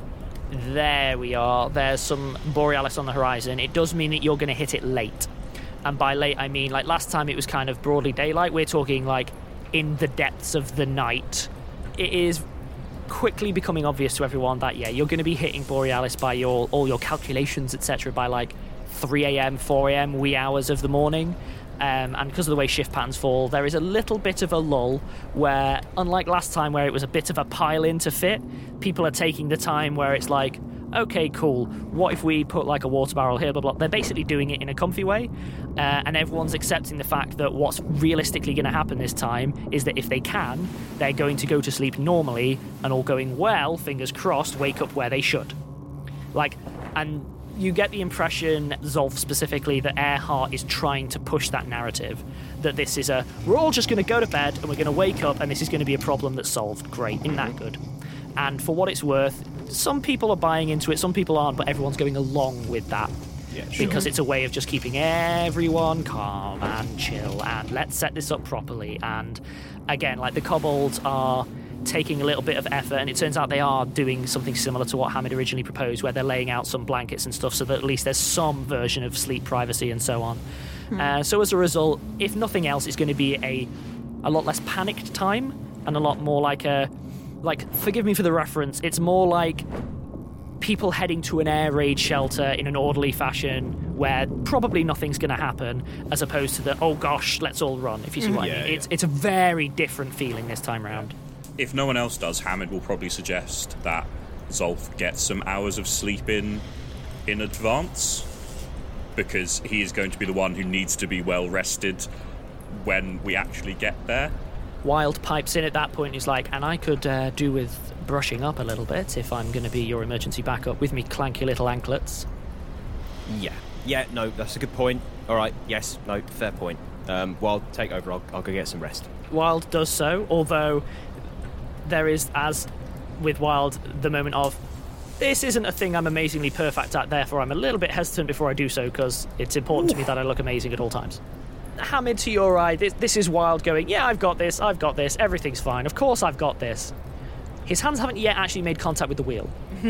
There we are. There's some Borealis on the horizon. It does mean that you're going to hit it late. And by late, I mean, like, last time it was kind of broadly daylight. We're talking, like, in the depths of the night. It is quickly becoming obvious to everyone that, yeah, you're going to be hitting Borealis by all your calculations, etc., by, like, 3 a.m., 4 a.m., wee hours of the morning. And because of the way shift patterns fall, there is a little bit of a lull where, unlike last time where it was a bit of a pile-in to fit, people are taking the time where it's like, okay, cool, what if we put like a water barrel here, blah, blah. They're basically doing it in a comfy way, and everyone's accepting the fact that what's realistically going to happen this time is that if they can, they're going to go to sleep normally, and all going well, fingers crossed, wake up where they should. Like, and... You get the impression, Zolf specifically, that Earhart is trying to push that narrative. That this is we're all just going to go to bed and we're going to wake up and this is going to be a problem that's solved. Great, isn't that good? And for what it's worth, some people are buying into it, some people aren't, but everyone's going along with that. Yeah, sure. Because it's a way of just keeping everyone calm and chill and let's set this up properly. And again, like the kobolds are... taking a little bit of effort, and it turns out they are doing something similar to what Hamid originally proposed, where they're laying out some blankets and stuff so that at least there's some version of sleep privacy and so on. So as a result, if nothing else, it's going to be a lot less panicked time and a lot more like forgive me for the reference, it's more like people heading to an air raid shelter in an orderly fashion where probably nothing's going to happen, as opposed to the, oh gosh, let's all run, if you see what I mean. It's a very different feeling this time round. If no one else does, Hamid will probably suggest that Zolf gets some hours of sleep in advance, because he is going to be the one who needs to be well rested when we actually get there. Wild pipes in at that point. He's like, and I could do with brushing up a little bit if I'm going to be your emergency backup with me clanky little anklets. Yeah, no, that's a good point. All right, yes, no, fair point. Wild, take over, I'll go get some rest. Wild does so, although there is, as with Wild, the moment of, this isn't a thing I'm amazingly perfect at, therefore I'm a little bit hesitant before I do so, because it's important to me that I look amazing at all times. Hamid, to your eye, this is Wild going, yeah, I've got this, everything's fine, of course I've got this. His hands haven't yet actually made contact with the wheel.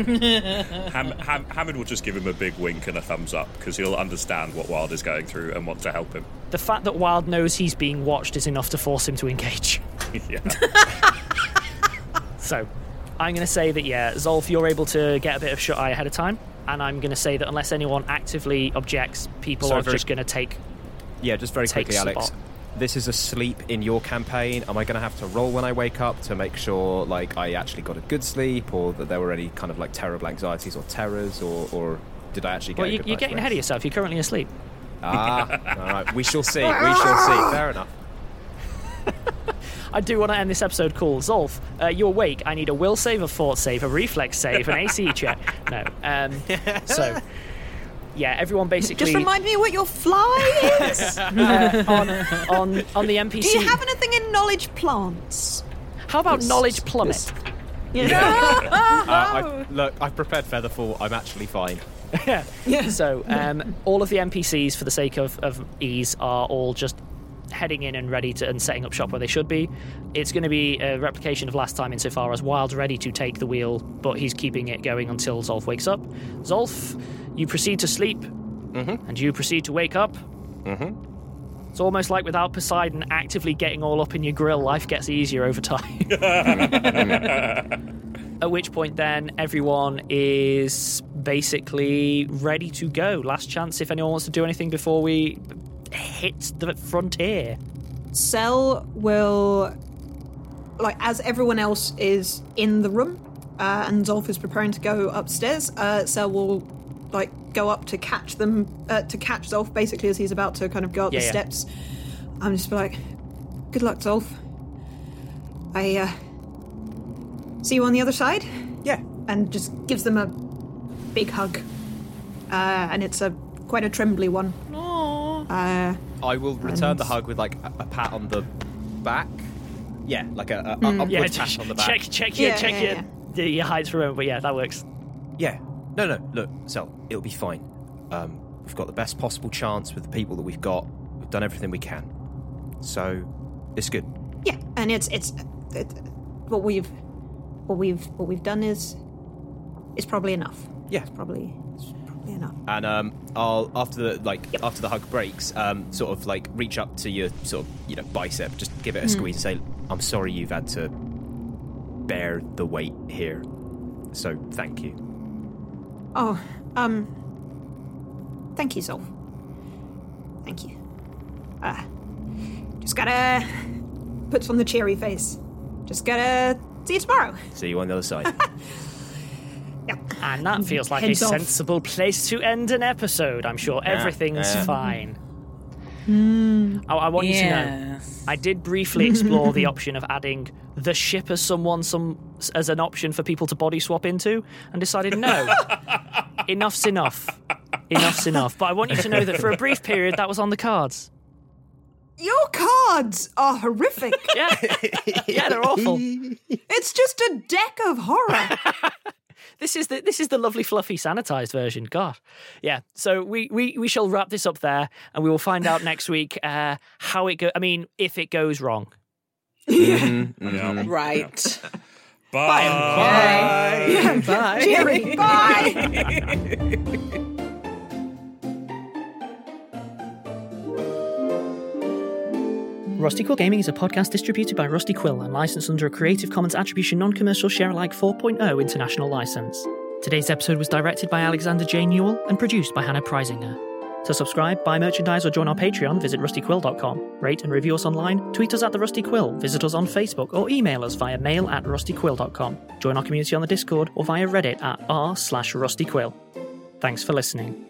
Hamid will just give him a big wink and a thumbs up, because he'll understand what Wild is going through and want to help him. The fact that Wild knows he's being watched is enough to force him to engage. Yeah. So, I'm going to say that, yeah, Zolf, you're able to get a bit of shut-eye ahead of time, and I'm going to say that unless anyone actively objects, people are just going to take... Yeah, just very quickly, Alex. This is a sleep in your campaign. Am I going to have to roll when I wake up to make sure, like, I actually got a good sleep, or that there were any kind of, like, terrible anxieties or terrors, or did I actually get a good night's you're getting ahead of yourself. You're currently asleep. All right. We shall see. Fair enough. I do want to end this episode cool. Zolf, you're awake. I need a will save, a fort save, a reflex save, an AC check. No. So, yeah, everyone basically... Just remind me what your fly is. On the NPC... Do you have anything in knowledge plants? How about knowledge plummet? Look, I've prepared Featherfall. I'm actually fine. Yeah. So all of the NPCs, for the sake of ease, are all just heading in and ready to and setting up shop where they should be. It's going to be a replication of last time insofar as Wild's ready to take the wheel, but he's keeping it going until Zolf wakes up. Zolf, you proceed to sleep, and you proceed to wake up. It's almost like without Poseidon actively getting all up in your grill, life gets easier over time. At which point then everyone is basically ready to go. Last chance if anyone wants to do anything before we hit the frontier. Cell will, like, as everyone else is in the room and Zolf is preparing to go upstairs, Cell will like go up to catch them, to catch Zolf basically as he's about to kind of go up the steps. I'm just like, good luck, Zolf. I see you on the other side. Yeah. And just gives them a big hug. And it's quite a trembly one. I will return the hug with like a pat on the back. Yeah, like a upward pat on the back. Check your heights for a moment, but yeah, that works. Yeah. No, look, Cell, it'll be fine. We've got the best possible chance with the people that we've got. We've done everything we can. So, it's good. Yeah, and it's what we've done is probably enough. Yeah. It's probably enough. And I'll after the hug breaks, sort of like reach up to your sort of bicep, just give it a squeeze and say, I'm sorry you've had to bear the weight here. So thank you. Oh, thank you, Zolf. Thank you. Just gotta puts on the cheery face. Just gotta see you tomorrow. See you on the other side. Yep. And that feels like Heads a off. sensible place to end an episode. I'm sure everything's fine. I want you to know, I did briefly explore the option of adding the ship as as an option for people to body swap into, and decided no, enough's enough. Enough's enough. But I want you to know that for a brief period, that was on the cards. Your cards are horrific. Yeah, they're awful. It's just a deck of horror. This is the lovely, fluffy, sanitized version. God. Yeah. So we shall wrap this up there, and we will find out next week how it goes. I mean, if it goes wrong. Right. Bye. Yeah. Bye. Cheery. Bye. Rusty Quill Gaming is a podcast distributed by Rusty Quill and licensed under a Creative Commons Attribution Non-Commercial Share-alike 4.0 international license. Today's episode was directed by Alexander J. Newell and produced by Hannah Preisinger. To subscribe, buy merchandise or join our Patreon, visit rustyquill.com. Rate and review us online, tweet us at The Rusty Quill, visit us on Facebook or email us via mail@rustyquill.com. Join our community on the Discord or via Reddit at r/rustyquill. Thanks for listening.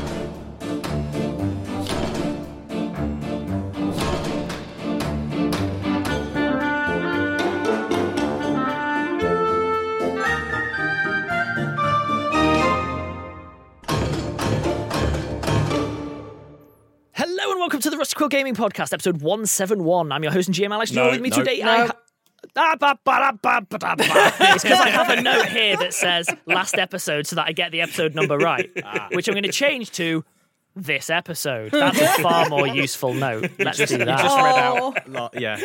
Welcome to the Rusty Quill Gaming Podcast, episode 171. I'm your host and GM Alex. Joined with me today. It's because I have a note here that says last episode so that I get the episode number right, which I'm going to change to this episode. That's a far more useful note. Let's do that. You just read out. Yeah.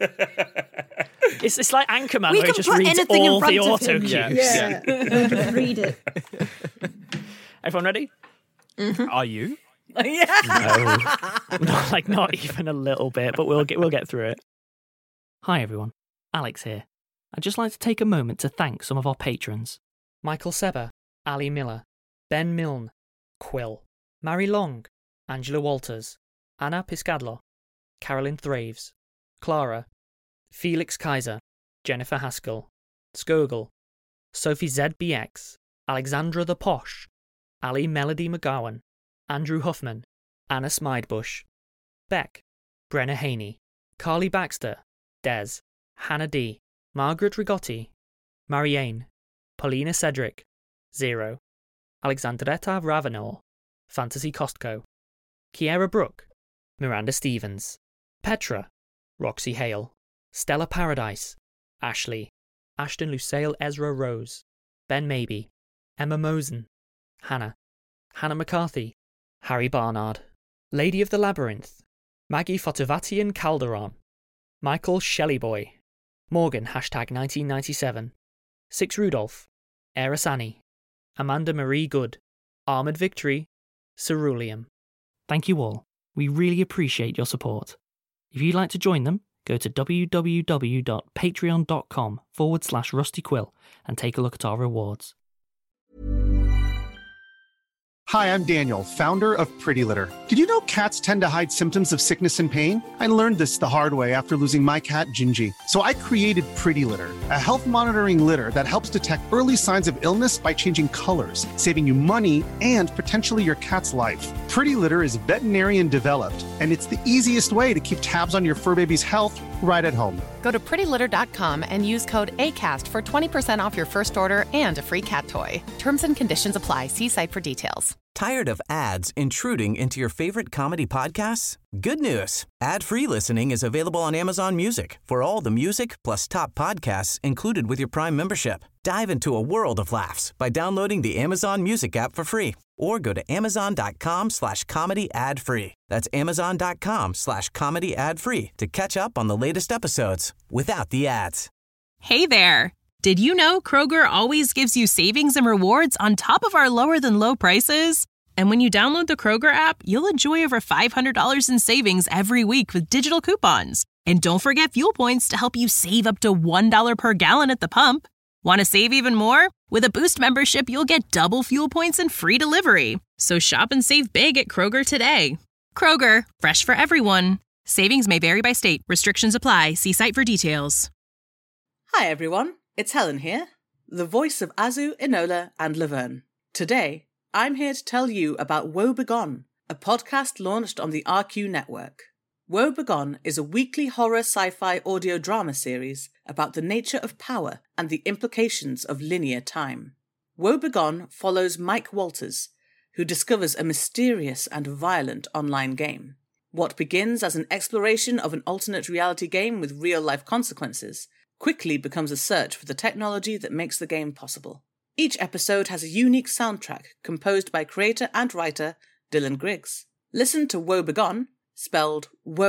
It's like Anchorman, We where he can just put reads anything in all front the of auto him. cues. Yeah. We'll just read it. Everyone ready? Are you? Yeah. No, not even a little bit, but we'll get through it. Hi everyone, Alex here. I'd just like to take a moment to thank some of our patrons: Michael Seber, Ali Miller, Ben Milne, Quill, Mary Long, Angela Walters, Anna Piscadlo, Carolyn Thraves, Clara, Felix Kaiser, Jennifer Haskell, Skogel, Sophie ZBX, Alexandra the Posh, Ali Melody McGowan, Andrew Huffman, Anna Smidebush, Beck, Brenna Haney, Carly Baxter, Des, Hannah D, Margaret Rigotti, Marianne, Paulina Cedric, Zero, Alexandretta Ravenor, Fantasy Costco, Kiera Brooke, Miranda Stevens, Petra, Roxy Hale, Stella Paradise, Ashley, Ashton Lucille Ezra Rose, Ben Maybe, Emma Mosen, Hannah, Hannah McCarthy, Harry Barnard, Lady of the Labyrinth, Maggie Fotovatian Calderon, Michael Shelleyboy, Morgan #1997, Six Rudolph, Erasani, Amanda Marie Good, Armored Victory, Ceruleum. Thank you all. We really appreciate your support. If you'd like to join them, go to www.patreon.com/rustyquill and take a look at our rewards. Hi, I'm Daniel, founder of Pretty Litter. Did you know cats tend to hide symptoms of sickness and pain? I learned this the hard way after losing my cat, Gingy. So I created Pretty Litter, a health monitoring litter that helps detect early signs of illness by changing colors, saving you money and potentially your cat's life. Pretty Litter is veterinarian developed, and it's the easiest way to keep tabs on your fur baby's health right at home. Go to prettylitter.com and use code ACAST for 20% off your first order and a free cat toy. Terms and conditions apply. See site for details. Tired of ads intruding into your favorite comedy podcasts? Good news. Ad-free listening is available on Amazon Music for all the music plus top podcasts included with your Prime membership. Dive into a world of laughs by downloading the Amazon Music app for free or go to amazon.com/comedy ad-free. That's amazon.com/comedy ad-free to catch up on the latest episodes without the ads. Hey there. Did you know Kroger always gives you savings and rewards on top of our lower than low prices? And when you download the Kroger app, you'll enjoy over $500 in savings every week with digital coupons. And don't forget fuel points to help you save up to $1 per gallon at the pump. Want to save even more? With a Boost membership, you'll get double fuel points and free delivery. So shop and save big at Kroger today. Kroger, fresh for everyone. Savings may vary by state. Restrictions apply. See site for details. Hi everyone, it's Helen here, the voice of Azu, Enola and Laverne. Today, I'm here to tell you about Woe Begone, a podcast launched on the RQ network. Woe Begone is a weekly horror sci-fi audio drama series about the nature of power and the implications of linear time. Woe Begone follows Mike Walters, who discovers a mysterious and violent online game. What begins as an exploration of an alternate reality game with real-life consequences quickly becomes a search for the technology that makes the game possible. Each episode has a unique soundtrack composed by creator and writer Dylan Griggs. Listen to Woe Begone, spelled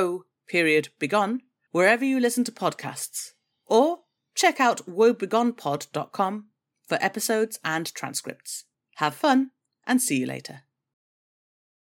Woe.Begone, wherever you listen to podcasts. Or check out woebegonepod.com for episodes and transcripts. Have fun, and see you later.